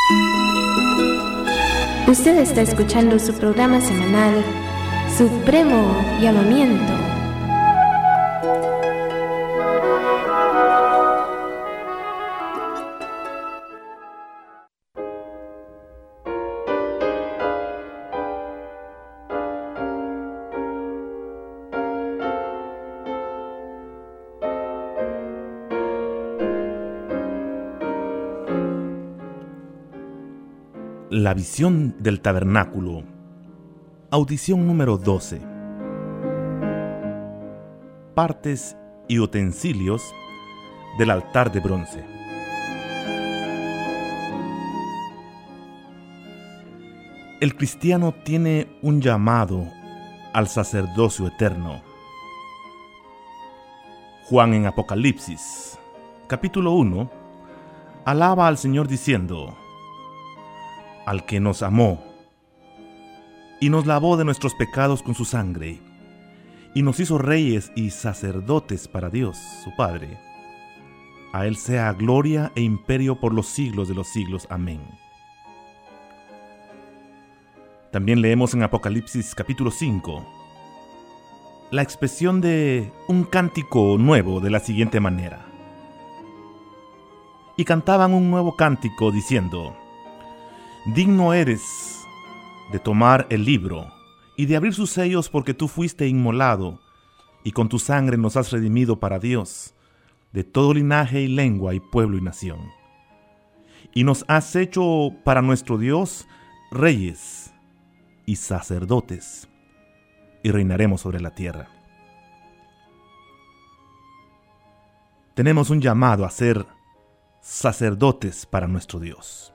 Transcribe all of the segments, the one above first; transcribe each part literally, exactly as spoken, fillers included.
Usted está escuchando su programa semanal, Supremo Llamamiento. La visión del tabernáculo. Audición número doce. Partes y utensilios del altar de bronce. El cristiano tiene un llamado al sacerdocio eterno. Juan en Apocalipsis, capítulo uno, alaba al Señor diciendo: al que nos amó y nos lavó de nuestros pecados con su sangre y nos hizo reyes y sacerdotes para Dios, su Padre. A Él sea gloria e imperio por los siglos de los siglos. Amén. También leemos en Apocalipsis capítulo cinco la expresión de un cántico nuevo de la siguiente manera: y cantaban un nuevo cántico diciendo: digno eres de tomar el libro y de abrir sus sellos, porque tú fuiste inmolado y con tu sangre nos has redimido para Dios de todo linaje y lengua y pueblo y nación. Y nos has hecho para nuestro Dios reyes y sacerdotes, y reinaremos sobre la tierra. Tenemos un llamado a ser sacerdotes para nuestro Dios.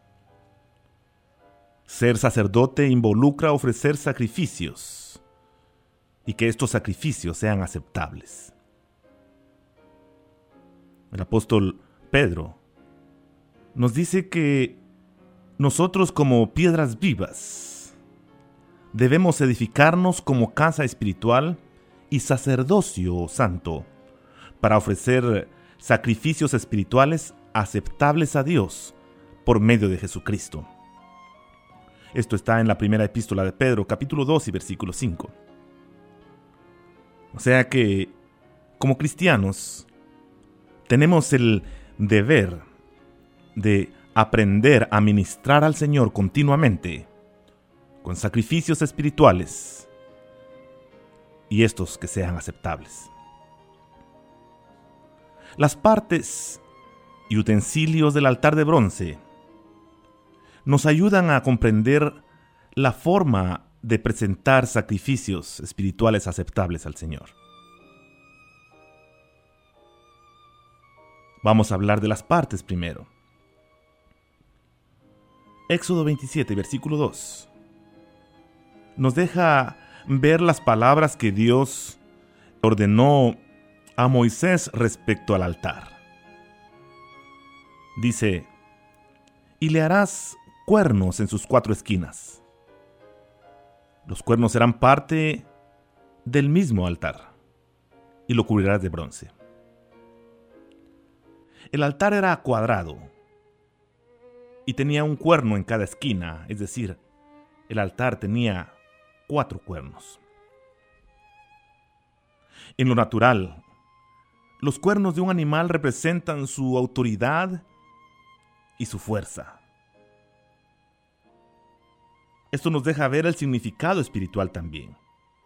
Ser sacerdote involucra ofrecer sacrificios y que estos sacrificios sean aceptables. El apóstol Pedro nos dice que nosotros, como piedras vivas, debemos edificarnos como casa espiritual y sacerdocio santo para ofrecer sacrificios espirituales aceptables a Dios por medio de Jesucristo. Esto está en la primera epístola de Pedro, capítulo dos y versículo cinco. O sea que, como cristianos, tenemos el deber de aprender a ministrar al Señor continuamente con sacrificios espirituales y estos que sean aceptables. Las partes y utensilios del altar de bronce nos ayudan a comprender la forma de presentar sacrificios espirituales aceptables al Señor. Vamos a hablar de las partes primero. Éxodo veintisiete, versículo dos, nos deja ver las palabras que Dios ordenó a Moisés respecto al altar. Dice: y le harás cuernos en sus cuatro esquinas. Los cuernos serán parte del mismo altar y lo cubrirás de bronce. El altar era cuadrado y tenía un cuerno en cada esquina, es decir, el altar tenía cuatro cuernos. En lo natural, los cuernos de un animal representan su autoridad y su fuerza. Esto nos deja ver el significado espiritual también.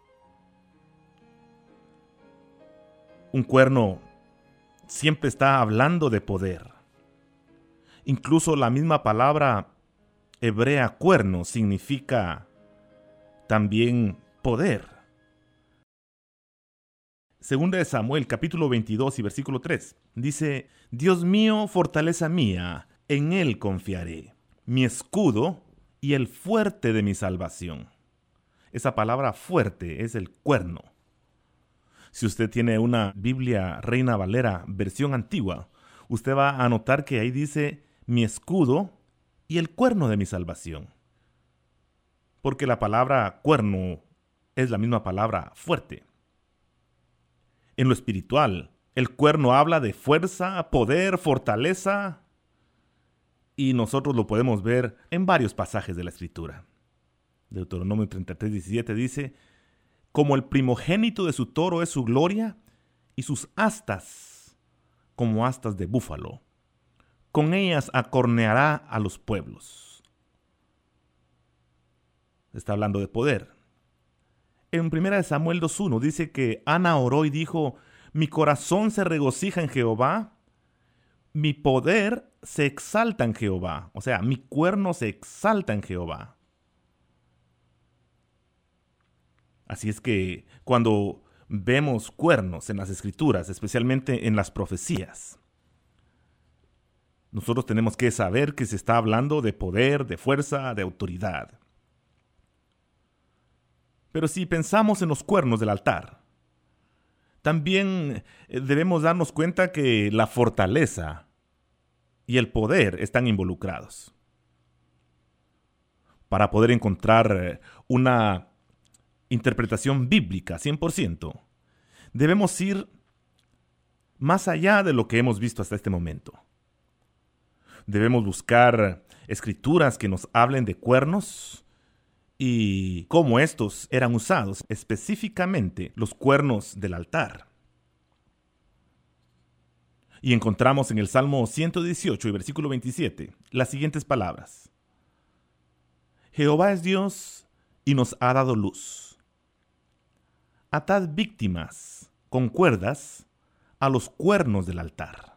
Un cuerno siempre está hablando de poder. Incluso la misma palabra hebrea cuerno significa también poder. Segunda de Samuel, capítulo veintidós y versículo tres, dice: Dios mío, fortaleza mía, en Él confiaré, mi escudo y el fuerte de mi salvación. Esa palabra fuerte es el cuerno. Si usted tiene una Biblia Reina Valera versión antigua, usted va a notar que ahí dice mi escudo y el cuerno de mi salvación. Porque la palabra cuerno es la misma palabra fuerte. En lo espiritual, el cuerno habla de fuerza, poder, fortaleza Y nosotros lo podemos ver en varios pasajes de la Escritura. Deuteronomio treinta y tres, diecisiete dice: como el primogénito de su toro es su gloria, y sus astas como astas de búfalo. Con ellas acorneará a los pueblos. Está hablando de poder. En primera Samuel dos uno dice que Ana oró y dijo: mi corazón se regocija en Jehová, mi poder se exalta en Jehová. O sea, mi cuerno se exalta en Jehová. Así es que cuando vemos cuernos en las Escrituras, especialmente en las profecías, nosotros tenemos que saber que se está hablando de poder, de fuerza, de autoridad. Pero si pensamos en los cuernos del altar, también debemos darnos cuenta que la fortaleza y el poder están involucrados. Para poder encontrar una interpretación bíblica cien por ciento, debemos ir más allá de lo que hemos visto hasta este momento. Debemos buscar escrituras que nos hablen de cuernos y cómo estos eran usados, específicamente los cuernos del altar. Y encontramos en el Salmo ciento dieciocho y versículo veintisiete las siguientes palabras: Jehová es Dios y nos ha dado luz. Atad víctimas con cuerdas a los cuernos del altar.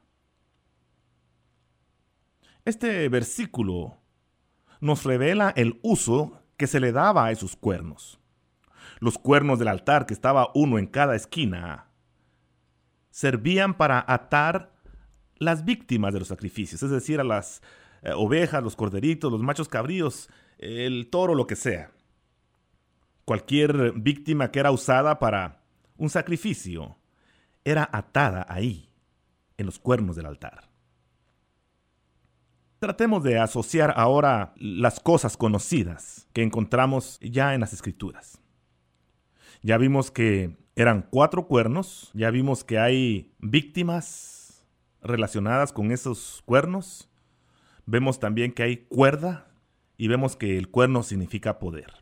Este versículo nos revela el uso que se le daba a esos cuernos. Los cuernos del altar, que estaba uno en cada esquina, servían para atar las víctimas de los sacrificios, es decir, a las eh, ovejas, los corderitos, los machos cabríos, el toro, lo que sea. Cualquier víctima que era usada para un sacrificio era atada ahí, en los cuernos del altar. Tratemos de asociar ahora las cosas conocidas que encontramos ya en las Escrituras. Ya vimos que eran cuatro cuernos, ya vimos que hay víctimas relacionadas con esos cuernos, vemos también que hay cuerda y vemos que el cuerno significa poder.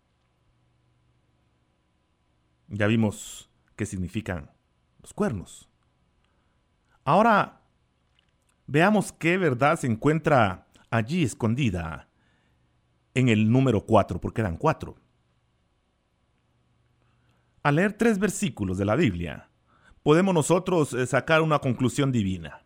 Ya vimos qué significan los cuernos. Ahora veamos qué verdad se encuentra allí escondida en el número cuatro, porque eran cuatro. Al leer tres versículos de la Biblia, podemos nosotros sacar una conclusión divina.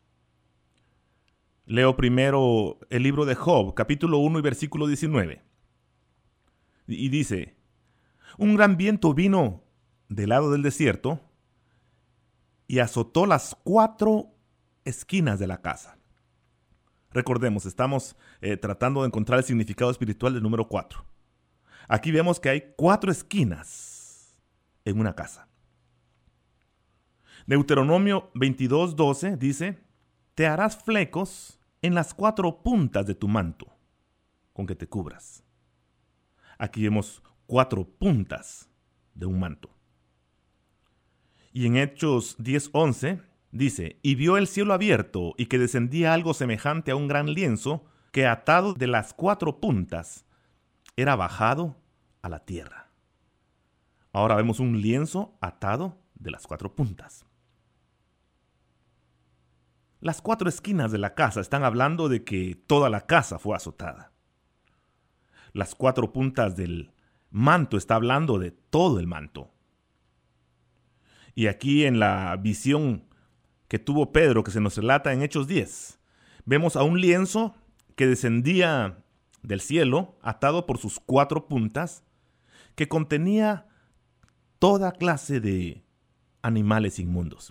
Leo primero el libro de Job, capítulo uno y versículo diecinueve. Y dice: un gran viento vino del lado del desierto y azotó las cuatro esquinas de la casa. Recordemos, estamos eh, tratando de encontrar el significado espiritual del número cuatro. Aquí vemos que hay cuatro esquinas en una casa. Deuteronomio veintidós, doce dice: te harás flecos en las cuatro puntas de tu manto con que te cubras. Aquí vemos cuatro puntas de un manto. Y en Hechos diez, once dice: y vio el cielo abierto y que descendía algo semejante a un gran lienzo que atado de las cuatro puntas era bajado a la tierra. Ahora vemos un lienzo atado de las cuatro puntas. Las cuatro esquinas de la casa están hablando de que toda la casa fue azotada. Las cuatro puntas del manto está hablando de todo el manto. Y aquí en la visión que tuvo Pedro, que se nos relata en Hechos diez, vemos a un lienzo que descendía del cielo, atado por sus cuatro puntas, que contenía toda clase de animales inmundos.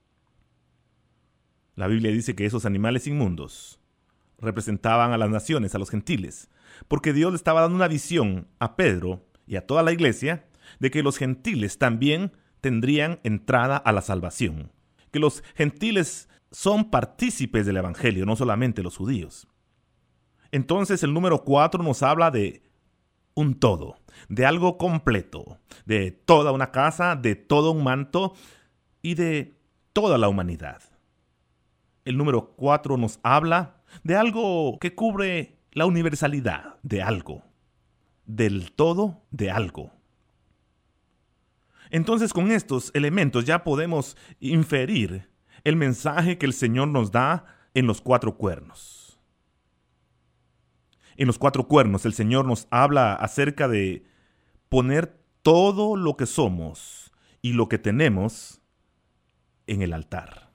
La Biblia dice que esos animales inmundos representaban a las naciones, a los gentiles, porque Dios le estaba dando una visión a Pedro y a toda la iglesia de que los gentiles también tendrían entrada a la salvación, que los gentiles son partícipes del evangelio, no solamente los judíos. Entonces el número cuatro nos habla de un todo, de algo completo, de toda una casa, de todo un manto y de toda la humanidad. El número cuatro nos habla de algo que cubre la universalidad de algo, del todo de algo. Entonces, con estos elementos ya podemos inferir el mensaje que el Señor nos da en los cuatro cuernos. En los cuatro cuernos, el Señor nos habla acerca de poner todo lo que somos y lo que tenemos en el altar.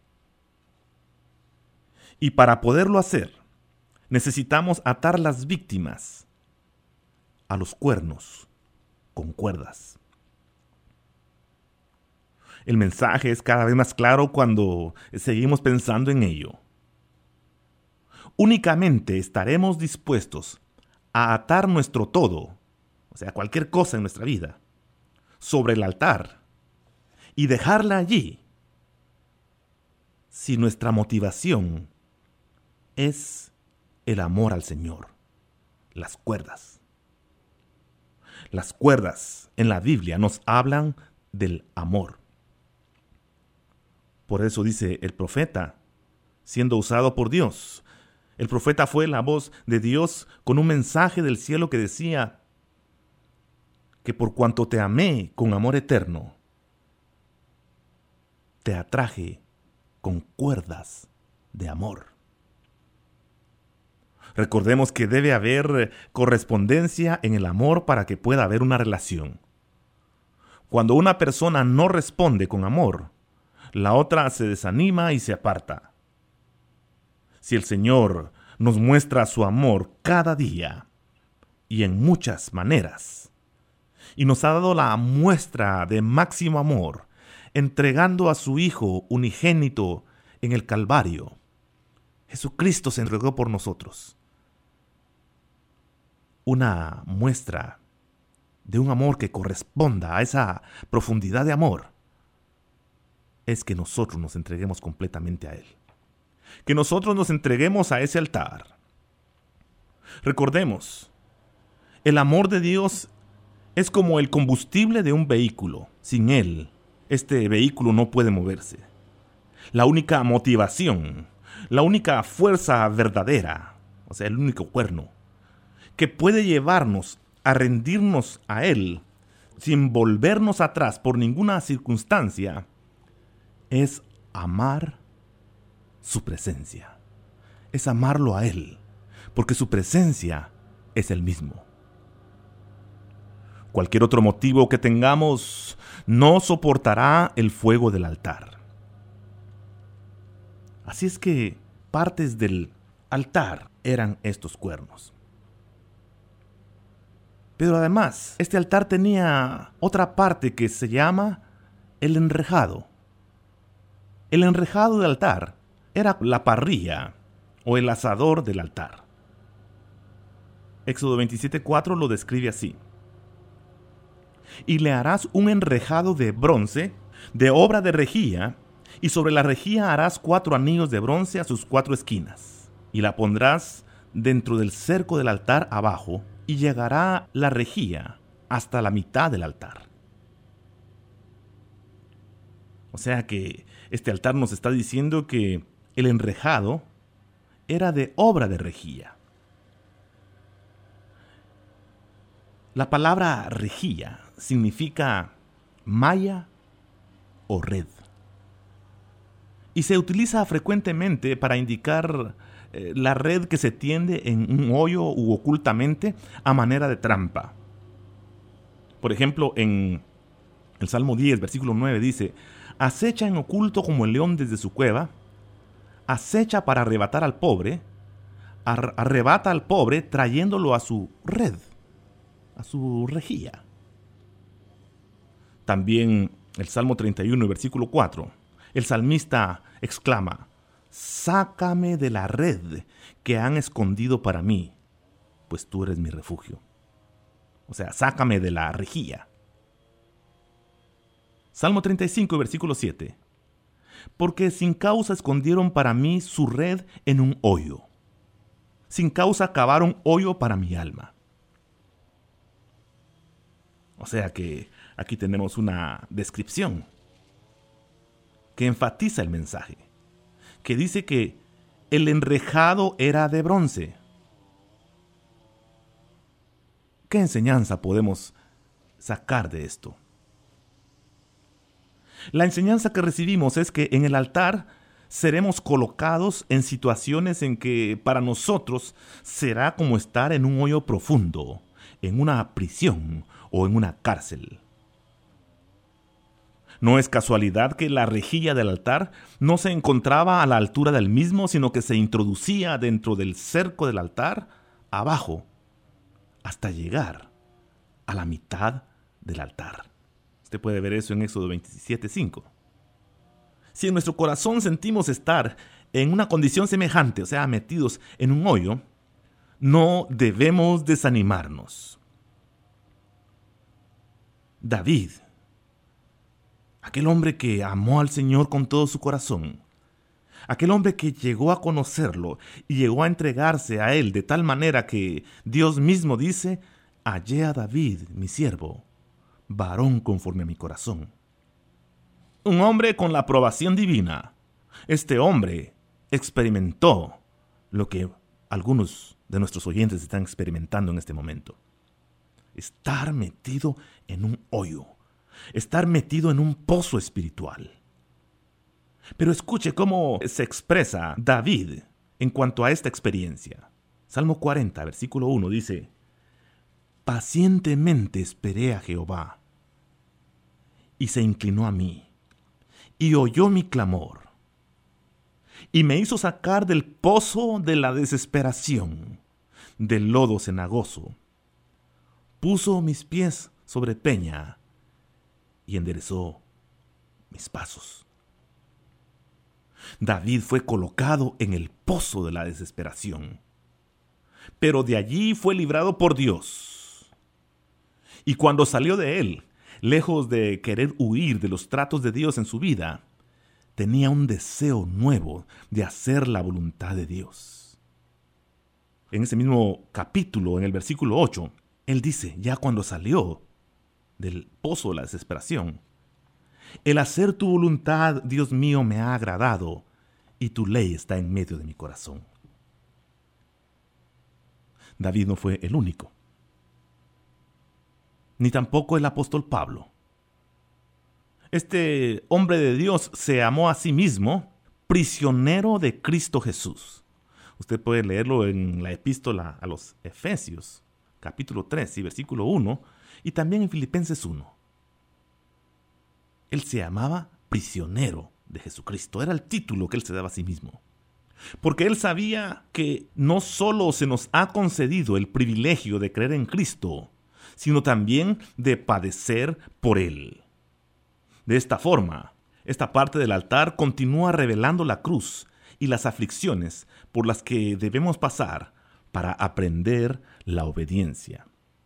Y para poderlo hacer, necesitamos atar las víctimas a los cuernos con cuerdas. El mensaje es cada vez más claro cuando seguimos pensando en ello. Únicamente estaremos dispuestos a atar nuestro todo, o sea, cualquier cosa en nuestra vida, sobre el altar y dejarla allí si nuestra motivación es el amor al Señor, las cuerdas. Las cuerdas en la Biblia nos hablan del amor. Por eso dice el profeta, siendo usado por Dios. El profeta fue la voz de Dios con un mensaje del cielo que decía que por cuanto te amé con amor eterno, te atraje con cuerdas de amor. Recordemos que debe haber correspondencia en el amor para que pueda haber una relación. Cuando una persona no responde con amor, la otra se desanima y se aparta. Si el Señor nos muestra su amor cada día y en muchas maneras, y nos ha dado la muestra de máximo amor, entregando a su Hijo unigénito en el Calvario, Jesucristo se entregó por nosotros. Una muestra de un amor que corresponda a esa profundidad de amor es que nosotros nos entreguemos completamente a Él. Que nosotros nos entreguemos a ese altar. Recordemos, el amor de Dios es como el combustible de un vehículo. Sin Él, este vehículo no puede moverse. La única motivación, la única fuerza verdadera, o sea, el único cuerno, que puede llevarnos a rendirnos a Él sin volvernos atrás por ninguna circunstancia, es amar su presencia. Es amarlo a Él, porque su presencia es el mismo. Cualquier otro motivo que tengamos no soportará el fuego del altar. Así es que partes del altar eran estos cuernos. Pero además, este altar tenía otra parte que se llama el enrejado. El enrejado del altar era la parrilla o el asador del altar. Éxodo veintisiete cuatro lo describe así. Y le harás un enrejado de bronce, de obra de rejilla, y sobre la rejilla harás cuatro anillos de bronce a sus cuatro esquinas, y la pondrás dentro del cerco del altar abajo, y llegará la rejilla hasta la mitad del altar. O sea que este altar nos está diciendo que el enrejado era de obra de rejilla. La palabra rejilla significa malla o red. Y se utiliza frecuentemente para indicar eh, la red que se tiende en un hoyo u ocultamente a manera de trampa. Por ejemplo, en el Salmo diez, versículo nueve dice: acecha en oculto como el león desde su cueva, acecha para arrebatar al pobre, ar- arrebata al pobre trayéndolo a su red, a su rejilla. También el Salmo treinta y uno, versículo cuatro, el salmista exclama: sácame de la red que han escondido para mí, pues tú eres mi refugio. O sea, sácame de la rejilla. Salmo treinta y cinco, versículo siete. Porque sin causa escondieron para mí su red en un hoyo. Sin causa cavaron hoyo para mi alma. O sea que aquí tenemos una descripción que enfatiza el mensaje, que dice que el enrejado era de bronce. ¿Qué enseñanza podemos sacar de esto? La enseñanza que recibimos es que en el altar seremos colocados en situaciones en que para nosotros será como estar en un hoyo profundo, en una prisión o en una cárcel. No es casualidad que la rejilla del altar no se encontraba a la altura del mismo, sino que se introducía dentro del cerco del altar, abajo, hasta llegar a la mitad del altar. Usted puede ver eso en Éxodo veintisiete cinco. Si en nuestro corazón sentimos estar en una condición semejante, o sea, metidos en un hoyo, no debemos desanimarnos. David, aquel hombre que amó al Señor con todo su corazón, aquel hombre que llegó a conocerlo y llegó a entregarse a él de tal manera que Dios mismo dice: hallé a David, mi siervo, varón conforme a mi corazón. Un hombre con la aprobación divina. Este hombre experimentó lo que algunos de nuestros oyentes están experimentando en este momento. Estar metido en un hoyo. Estar metido en un pozo espiritual. Pero escuche cómo se expresa David en cuanto a esta experiencia. Salmo cuarenta, versículo uno dice: pacientemente esperé a Jehová, y se inclinó a mí, y oyó mi clamor, y me hizo sacar del pozo de la desesperación, del lodo cenagoso. Puso mis pies sobre peña, y enderezó mis pasos. David fue colocado en el pozo de la desesperación, pero de allí fue librado por Dios. Y cuando salió de él, lejos de querer huir de los tratos de Dios en su vida, tenía un deseo nuevo de hacer la voluntad de Dios. En ese mismo capítulo, en el versículo ocho, él dice, ya cuando salió del pozo de la desesperación: el hacer tu voluntad, Dios mío, me ha agradado, y tu ley está en medio de mi corazón. David no fue el único, ni tampoco el apóstol Pablo. Este hombre de Dios se amó a sí mismo, prisionero de Cristo Jesús. Usted puede leerlo en la epístola a los Efesios, capítulo tres y versículo uno, y también en Filipenses uno. Él se llamaba prisionero de Jesucristo. Era el título que él se daba a sí mismo. Porque él sabía que no solo se nos ha concedido el privilegio de creer en Cristo, sino también de padecer por él. De esta forma, esta parte del altar continúa revelando la cruz y las aflicciones por las que debemos pasar para aprender la obediencia.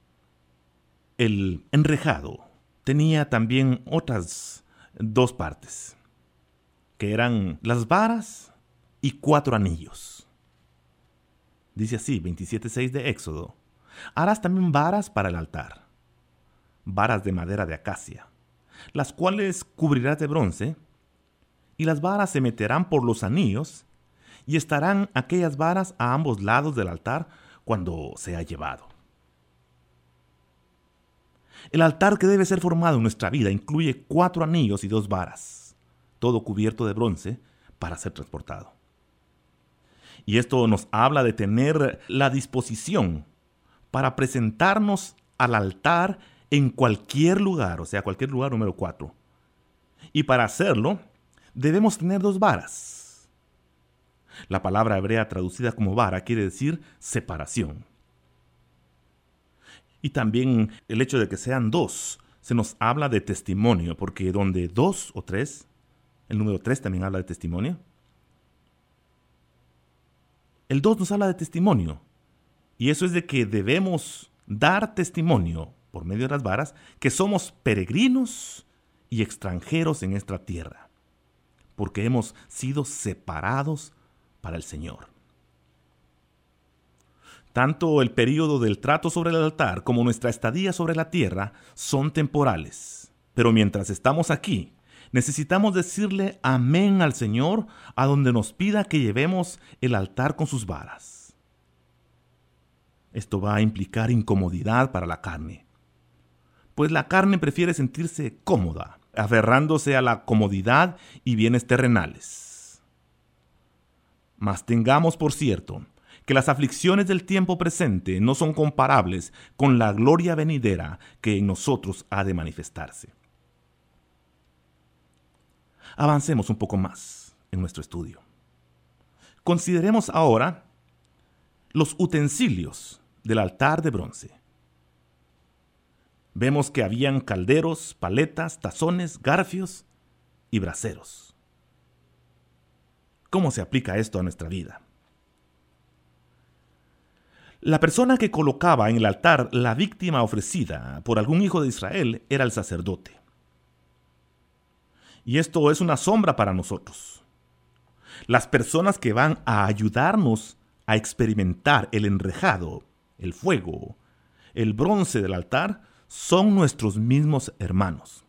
El enrejado tenía también otras dos partes, que eran las varas y cuatro anillos. Dice así, veintisiete seis de Éxodo: harás también varas para el altar, varas de madera de acacia, las cuales cubrirás de bronce, y las varas se meterán por los anillos, y estarán aquellas varas a ambos lados del altar cuando sea llevado. El altar que debe ser formado en nuestra vida incluye cuatro anillos y dos varas, todo cubierto de bronce para ser transportado. Y esto nos habla de tener la disposición para presentarnos al altar en cualquier lugar, o sea, cualquier lugar número cuatro. Y para hacerlo, debemos tener dos varas. La palabra hebrea traducida como vara quiere decir separación. Y también el hecho de que sean dos, se nos habla de testimonio, porque donde dos o tres, el número tres también habla de testimonio. El dos nos habla de testimonio, y eso es de que debemos dar testimonio, por medio de las varas, que somos peregrinos y extranjeros en esta tierra, porque hemos sido separados para el Señor. Tanto el período del trato sobre el altar como nuestra estadía sobre la tierra son temporales. Pero mientras estamos aquí, necesitamos decirle amén al Señor a donde nos pida que llevemos el altar con sus varas. Esto va a implicar incomodidad para la carne, pues la carne prefiere sentirse cómoda, aferrándose a la comodidad y bienes terrenales. Mas tengamos por cierto que las aflicciones del tiempo presente no son comparables con la gloria venidera que en nosotros ha de manifestarse. Avancemos un poco más en nuestro estudio. Consideremos ahora los utensilios del altar de bronce. Vemos que habían calderos, paletas, tazones, garfios y braseros. ¿Cómo se aplica esto a nuestra vida? La persona que colocaba en el altar la víctima ofrecida por algún hijo de Israel era el sacerdote. Y esto es una sombra para nosotros. Las personas que van a ayudarnos a experimentar el enrejado, el fuego, el bronce del altar, son nuestros mismos hermanos.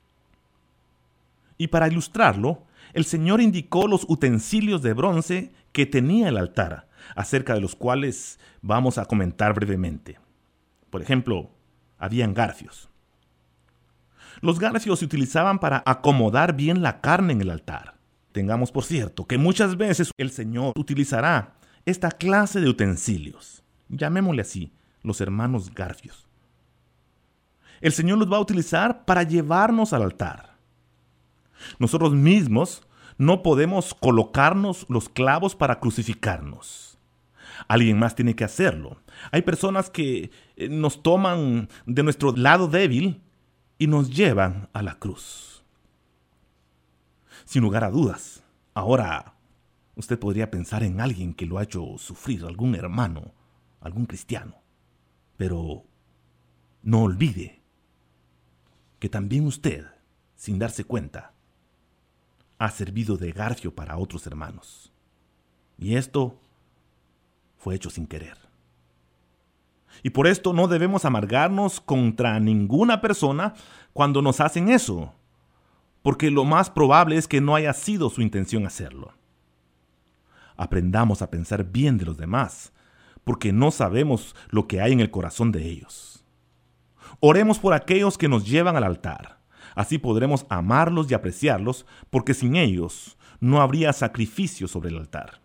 Y para ilustrarlo, el Señor indicó los utensilios de bronce que tenía el altar, acerca de los cuales vamos a comentar brevemente. Por ejemplo, habían garfios. Los garfios se utilizaban para acomodar bien la carne en el altar. Tengamos por cierto que muchas veces el Señor utilizará esta clase de utensilios. Llamémosle así, los hermanos garfios. El Señor los va a utilizar para llevarnos al altar. Nosotros mismos no podemos colocarnos los clavos para crucificarnos. Alguien más tiene que hacerlo. Hay personas que nos toman de nuestro lado débil y nos llevan a la cruz. Sin lugar a dudas, ahora usted podría pensar en alguien que lo ha hecho sufrir, algún hermano, algún cristiano. Pero no olvide que también usted, sin darse cuenta, ha servido de garfio para otros hermanos. Y esto fue hecho sin querer. Y por esto no debemos amargarnos contra ninguna persona cuando nos hacen eso, porque lo más probable es que no haya sido su intención hacerlo. Aprendamos a pensar bien de los demás, porque no sabemos lo que hay en el corazón de ellos. Oremos por aquellos que nos llevan al altar. Así podremos amarlos y apreciarlos, porque sin ellos no habría sacrificio sobre el altar.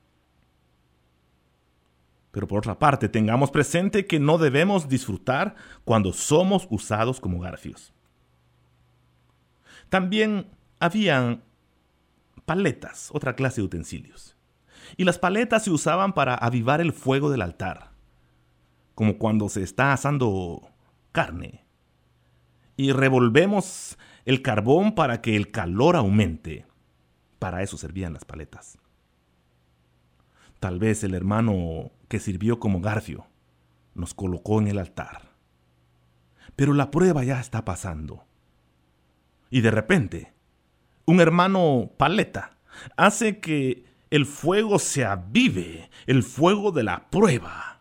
Pero por otra parte, tengamos presente que no debemos disfrutar cuando somos usados como garfios. También habían paletas, otra clase de utensilios. Y las paletas se usaban para avivar el fuego del altar, como cuando se está asando carne. Y revolvemos el carbón para que el calor aumente. Para eso servían las paletas. Tal vez el hermano que sirvió como garfio nos colocó en el altar. Pero la prueba ya está pasando. Y de repente, un hermano paleta hace que el fuego se avive, el fuego de la prueba.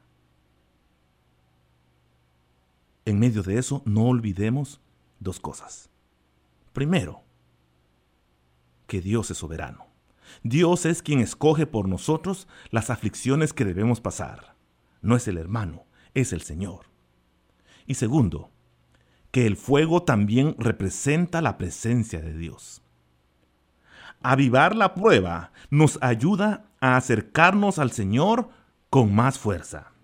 En medio de eso, no olvidemos dos cosas. Primero, que Dios es soberano. Dios es quien escoge por nosotros las aflicciones que debemos pasar. No es el hermano, es el Señor. Y segundo, que el fuego también representa la presencia de Dios. Avivar la prueba nos ayuda a acercarnos al Señor con más fuerza.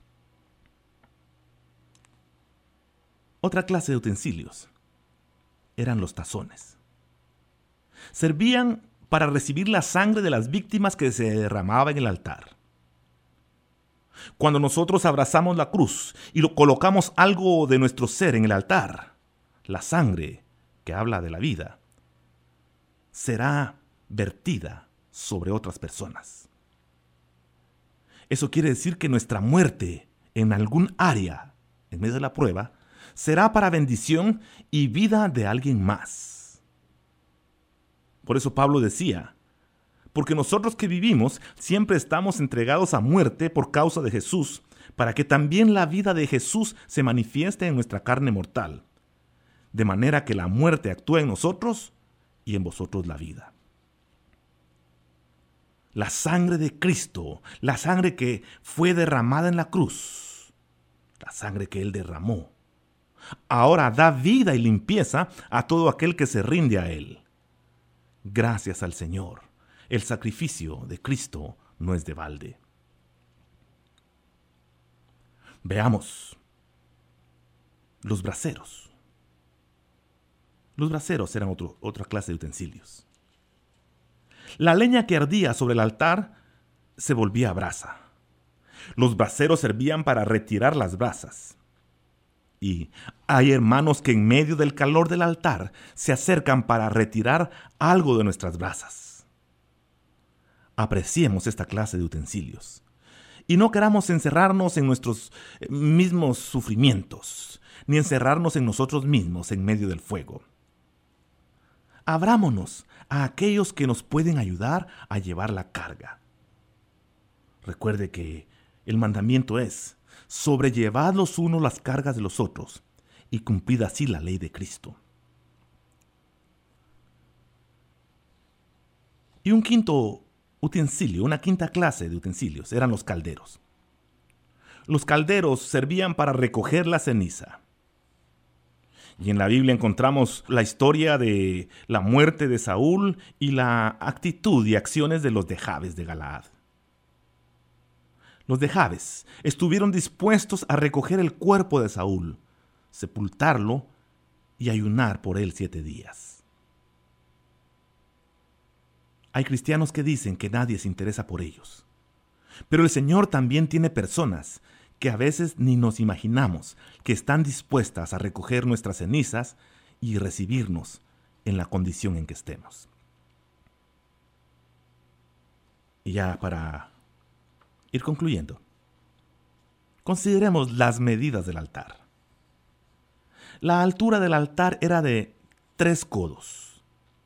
Otra clase de utensilios eran los tazones. Servían para recibir la sangre de las víctimas que se derramaba en el altar. Cuando nosotros abrazamos la cruz y lo colocamos algo de nuestro ser en el altar, la sangre, que habla de la vida, será vertida sobre otras personas. Eso quiere decir que nuestra muerte en algún área, en medio de la prueba, será para bendición y vida de alguien más. Por eso Pablo decía, porque nosotros que vivimos siempre estamos entregados a muerte por causa de Jesús, para que también la vida de Jesús se manifieste en nuestra carne mortal, de manera que la muerte actúe en nosotros y en vosotros la vida. La sangre de Cristo, la sangre que fue derramada en la cruz, la sangre que Él derramó, ahora da vida y limpieza a todo aquel que se rinde a Él. Gracias al Señor, el sacrificio de Cristo no es de balde. Veamos los braseros. Los braseros eran otro, otra clase de utensilios. La leña que ardía sobre el altar se volvía brasa. Los braseros servían para retirar las brasas. Y hay hermanos que en medio del calor del altar se acercan para retirar algo de nuestras brasas. Apreciemos esta clase de utensilios y no queramos encerrarnos en nuestros mismos sufrimientos, ni encerrarnos en nosotros mismos en medio del fuego. Abrámonos a aquellos que nos pueden ayudar a llevar la carga. Recuerde que el mandamiento es: sobrellevad los unos las cargas de los otros, y cumplid así la ley de Cristo. Y un quinto utensilio, una quinta clase de utensilios, eran los calderos. Los calderos servían para recoger la ceniza. Y en la Biblia encontramos la historia de la muerte de Saúl y la actitud y acciones de los de Jabes de Galaad. Los de Jabes estuvieron dispuestos a recoger el cuerpo de Saúl, sepultarlo y ayunar por él siete días. Hay cristianos que dicen que nadie se interesa por ellos. Pero el Señor también tiene personas que a veces ni nos imaginamos que están dispuestas a recoger nuestras cenizas y recibirnos en la condición en que estemos. Y ya para ir concluyendo, consideremos las medidas del altar. La altura del altar era de tres codos.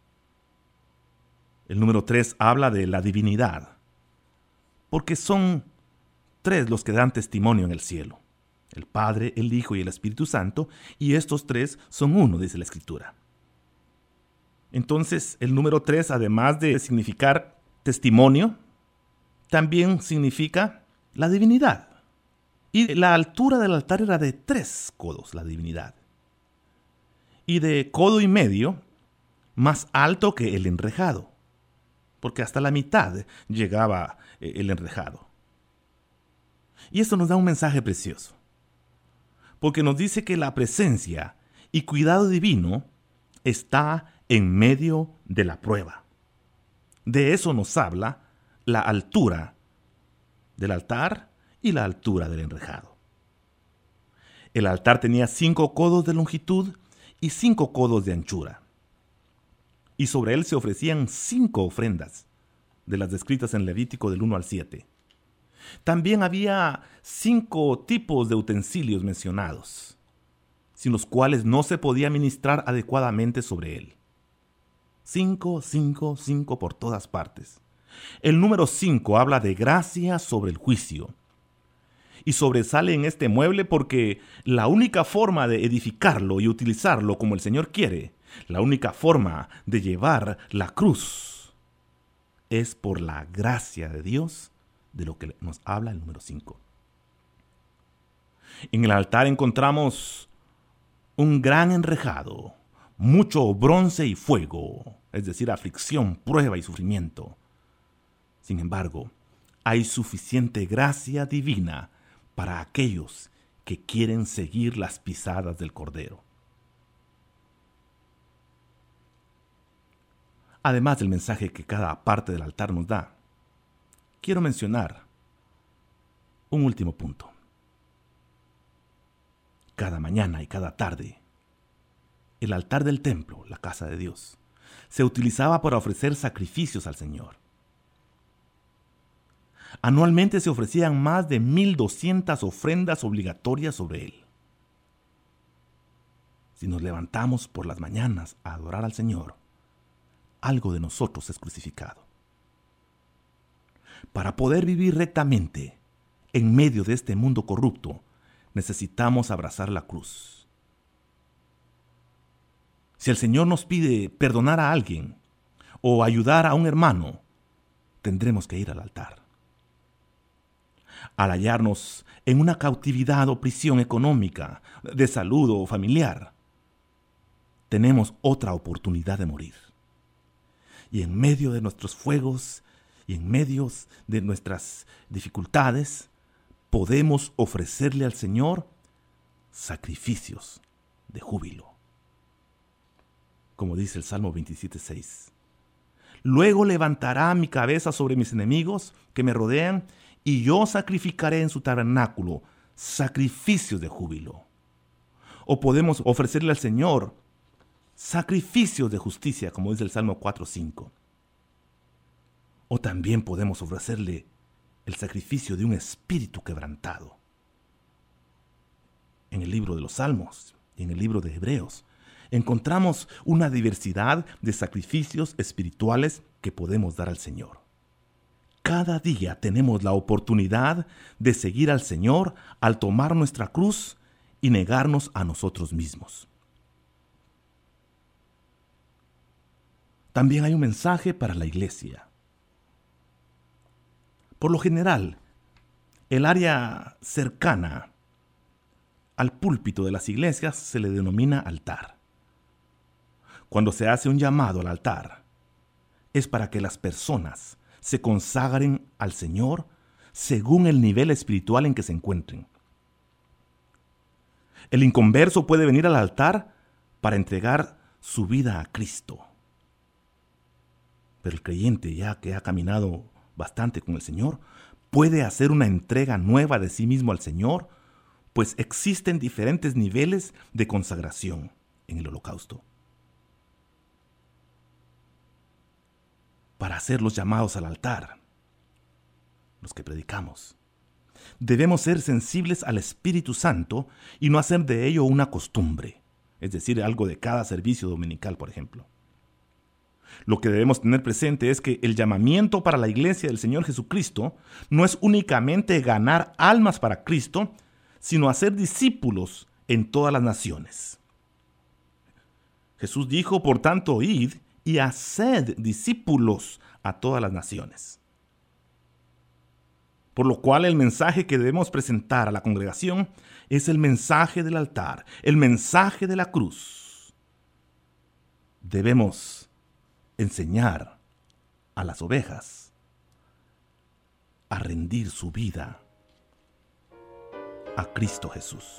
El número tres habla de la divinidad, porque son tres los que dan testimonio en el cielo: el Padre, el Hijo y el Espíritu Santo, y estos tres son uno, dice la Escritura. Entonces, el número tres, además de significar testimonio, también significa la divinidad. Y la altura del altar era de tres codos, la divinidad. Y de codo y medio, más alto que el enrejado, porque hasta la mitad llegaba el enrejado. Y esto nos da un mensaje precioso, porque nos dice que la presencia y cuidado divino está en medio de la prueba. De eso nos habla la altura del altar y la altura del enrejado. El altar tenía cinco codos de longitud y cinco codos de anchura, y sobre él se ofrecían cinco ofrendas, de las descritas en Levítico del uno al siete. También había cinco tipos de utensilios mencionados, sin los cuales no se podía ministrar adecuadamente sobre él. Cinco, cinco, cinco por todas partes. El número cinco habla de gracia sobre el juicio, y sobresale en este mueble porque la única forma de edificarlo y utilizarlo como el Señor quiere, la única forma de llevar la cruz, es por la gracia de Dios, de lo que nos habla el número cinco. En el altar encontramos un gran enrejado, mucho bronce y fuego, es decir, aflicción, prueba y sufrimiento. Sin embargo, hay suficiente gracia divina para aquellos que quieren seguir las pisadas del Cordero. Además del mensaje que cada parte del altar nos da, quiero mencionar un último punto. Cada mañana y cada tarde, el altar del templo, la casa de Dios, se utilizaba para ofrecer sacrificios al Señor. Anualmente se ofrecían más de mil doscientas ofrendas obligatorias sobre él. Si nos levantamos por las mañanas a adorar al Señor, algo de nosotros es crucificado. Para poder vivir rectamente en medio de este mundo corrupto, necesitamos abrazar la cruz. Si el Señor nos pide perdonar a alguien o ayudar a un hermano, tendremos que ir al altar. Al hallarnos en una cautividad o prisión económica, de salud o familiar, tenemos otra oportunidad de morir. Y en medio de nuestros fuegos y en medio de nuestras dificultades, podemos ofrecerle al Señor sacrificios de júbilo. Como dice el Salmo veintisiete seis. Luego levantará mi cabeza sobre mis enemigos que me rodean, y yo sacrificaré en su tabernáculo sacrificios de júbilo. O podemos ofrecerle al Señor sacrificios de justicia, como dice el Salmo cuatro cinco. O también podemos ofrecerle el sacrificio de un espíritu quebrantado. En el libro de los Salmos y en el libro de Hebreos encontramos una diversidad de sacrificios espirituales que podemos dar al Señor. Cada día tenemos la oportunidad de seguir al Señor al tomar nuestra cruz y negarnos a nosotros mismos. También hay un mensaje para la iglesia. Por lo general, el área cercana al púlpito de las iglesias se le denomina altar. Cuando se hace un llamado al altar, es para que las personas se consagren al Señor según el nivel espiritual en que se encuentren. El inconverso puede venir al altar para entregar su vida a Cristo. Pero el creyente, ya que ha caminado bastante con el Señor, puede hacer una entrega nueva de sí mismo al Señor, pues existen diferentes niveles de consagración en el holocausto. Para hacer los llamados al altar, los que predicamos, debemos ser sensibles al Espíritu Santo y no hacer de ello una costumbre, es decir, algo de cada servicio dominical, por ejemplo. Lo que debemos tener presente es que el llamamiento para la iglesia del Señor Jesucristo no es únicamente ganar almas para Cristo, sino hacer discípulos en todas las naciones. Jesús dijo, por tanto, id y haced discípulos a todas las naciones. Por lo cual el mensaje que debemos presentar a la congregación es el mensaje del altar, el mensaje de la cruz. Debemos enseñar a las ovejas a rendir su vida a Cristo Jesús.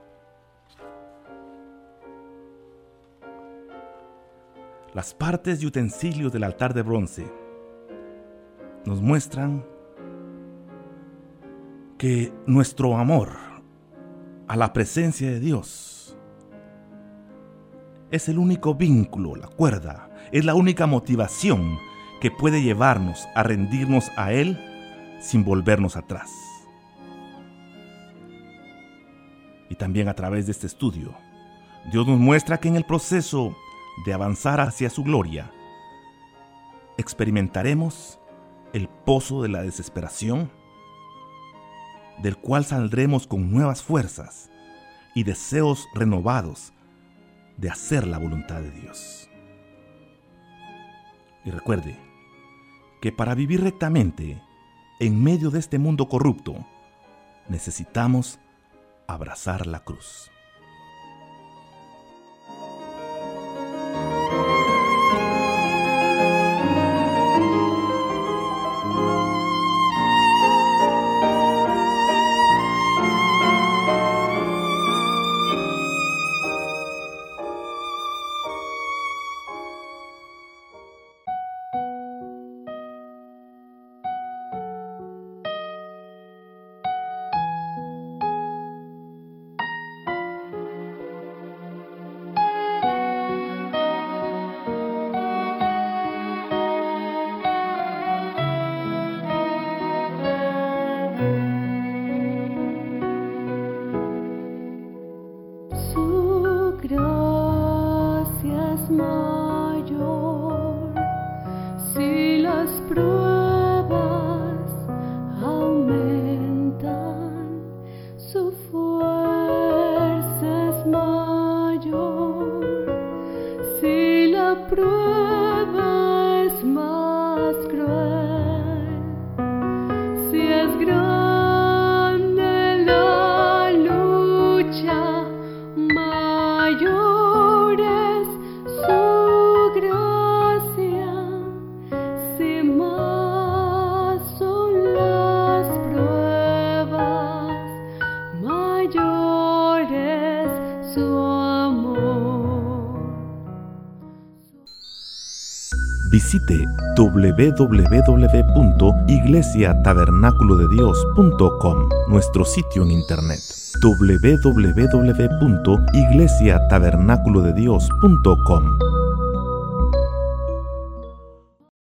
Las partes y utensilios del altar de bronce nos muestran que nuestro amor a la presencia de Dios es el único vínculo, la cuerda, es la única motivación que puede llevarnos a rendirnos a Él sin volvernos atrás. Y también a través de este estudio, Dios nos muestra que en el proceso de avanzar hacia su gloria, experimentaremos el pozo de la desesperación, del cual saldremos con nuevas fuerzas y deseos renovados de hacer la voluntad de Dios. Y recuerde que para vivir rectamente en medio de este mundo corrupto, necesitamos abrazar la cruz. Visite doble u doble u doble u punto iglesia tabernáculo de dios punto com, nuestro sitio en internet. doble u doble u doble u punto iglesia tabernáculo de dios punto com.